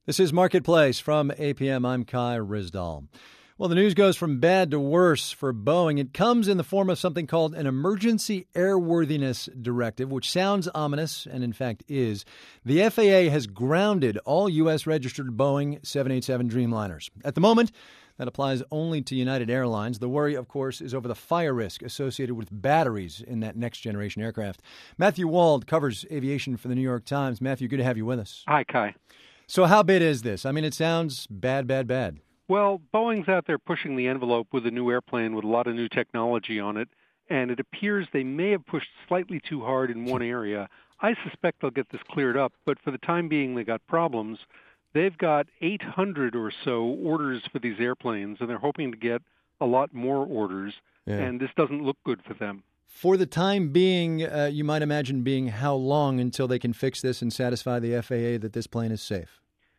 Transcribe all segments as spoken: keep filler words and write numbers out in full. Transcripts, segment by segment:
This is Marketplace from A P M. I'm Kai Ryssdal. Well, the news goes from bad to worse for Boeing. It comes in the form of something called an Emergency Airworthiness Directive, which sounds ominous and, in fact, is. The F A A has grounded all U S registered Boeing seven eighty-seven Dreamliners. At the moment, that applies only to United Airlines. The worry, of course, is over the fire risk associated with batteries in that next-generation aircraft. Matthew Wald covers aviation for the New York Times. Matthew, good to have you with us. Hi, Kai. So how bad is this? I mean, it sounds bad, bad, bad. Well, Boeing's out there pushing the envelope with a new airplane with a lot of new technology on it, and it appears they may have pushed slightly too hard in one area. I suspect they'll get this cleared up, but for the time being, they got problems. They've got eight hundred or so orders for these airplanes, and they're hoping to get a lot more orders, yeah. and this doesn't look good for them. For the time being, uh, you might imagine being how long until they can fix this and satisfy the F A A that this plane is safe?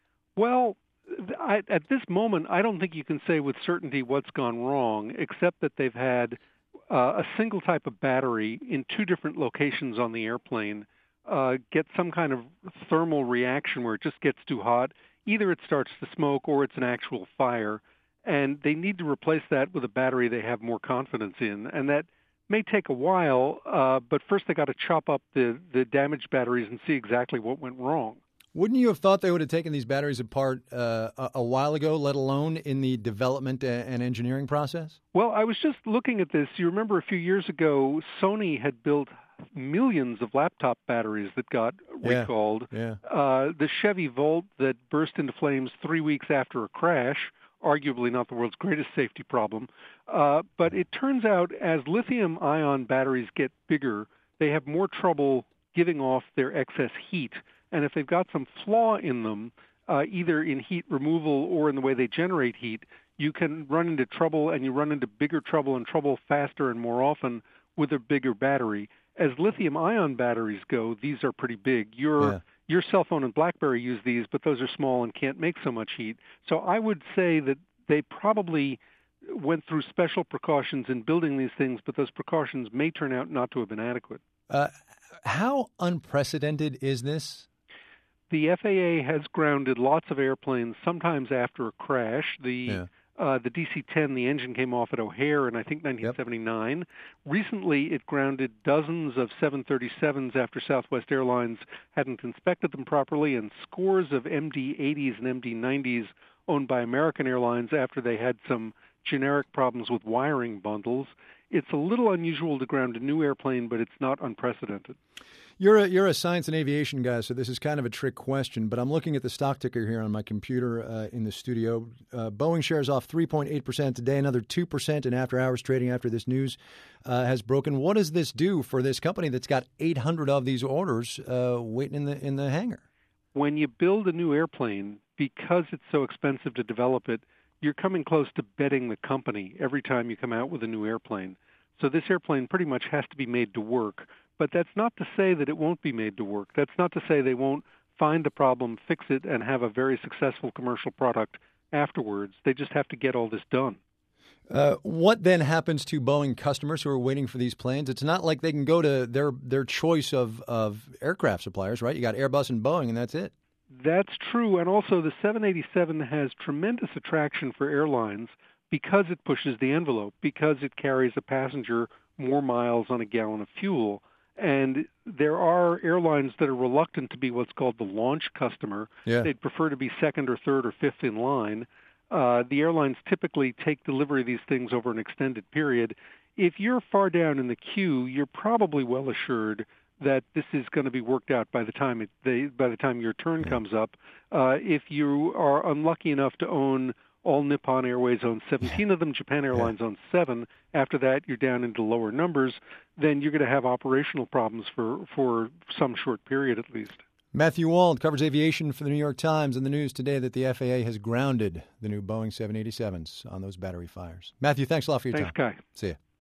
Well, I, at this moment, I don't think you can say with certainty what's gone wrong, except that they've had uh, a single type of battery in two different locations on the airplane uh, get some kind of thermal reaction where it just gets too hot. Either it starts to smoke or it's an actual fire, and they need to replace that with a battery they have more confidence in, and that may take a while, uh, but first they got to chop up the, the damaged batteries and see exactly what went wrong. Wouldn't you have thought they would have taken these batteries apart uh, a, a while ago, let alone in the development and engineering process? Well, I was just looking at this. You remember a few years ago, Sony had built millions of laptop batteries that got recalled. Yeah, yeah. Uh, the Chevy Volt that burst into flames three weeks after a crash, arguably not the world's greatest safety problem. Uh, but it turns out as lithium-ion batteries get bigger, they have more trouble giving off their excess heat. And if they've got some flaw in them, uh, either in heat removal or in the way they generate heat, you can run into trouble, and you run into bigger trouble and trouble faster and more often with a bigger battery. As lithium-ion batteries go, these are pretty big. Your yeah. your cell phone and BlackBerry use these, but those are small and can't make so much heat. So I would say that they probably went through special precautions in building these things, but those precautions may turn out not to have been adequate. Uh, how unprecedented is this? The F A A has grounded lots of airplanes, sometimes after a crash. The yeah. uh, the D C ten, the engine came off at O'Hare in, I think, nineteen seventy-nine. Yep. Recently, it grounded dozens of seven thirty-sevens after Southwest Airlines hadn't inspected them properly, and scores of M D eighties and M D nineties owned by American Airlines after they had some generic problems with wiring bundles. It's a little unusual to ground a new airplane, but it's not unprecedented. You're a, you're a science and aviation guy, so this is kind of a trick question, but I'm looking at the stock ticker here on my computer uh, in the studio. Uh, Boeing shares off three point eight percent today, another two percent in after-hours trading after this news uh, has broken. What does this do for this company that's got eight hundred of these orders uh, waiting in the in the hangar? When you build a new airplane, because it's so expensive to develop it, you're coming close to betting the company every time you come out with a new airplane. So this airplane pretty much has to be made to work. But that's not to say that it won't be made to work. That's not to say they won't find the problem, fix it, and have a very successful commercial product afterwards. They just have to get all this done. Uh, what then happens to Boeing customers who are waiting for these planes? It's not like they can go to their their choice of, of aircraft suppliers, right? You got Airbus and Boeing, and that's it. That's true. And also the seven eighty-seven has tremendous attraction for airlines because it pushes the envelope, because it carries a passenger more miles on a gallon of fuel. And there are airlines that are reluctant to be what's called the launch customer. Yeah. They'd prefer to be second or third or fifth in line. Uh, the airlines typically take delivery of these things over an extended period. If you're far down in the queue, you're probably well assured that this is going to be worked out by the time it, they, by the time your turn yeah. comes up. Uh, if you are unlucky enough to own all Nippon Airways owns seventeen of them. Japan Airlines yeah. owns seven. After that, you're down into lower numbers. Then you're going to have operational problems for, for some short period at least. Matthew Wald covers aviation for the New York Times, and the news today that the F A A has grounded the new Boeing seven eighty-sevens on those battery fires. Matthew, thanks a lot for your thanks, time. Thanks, Kai. See you.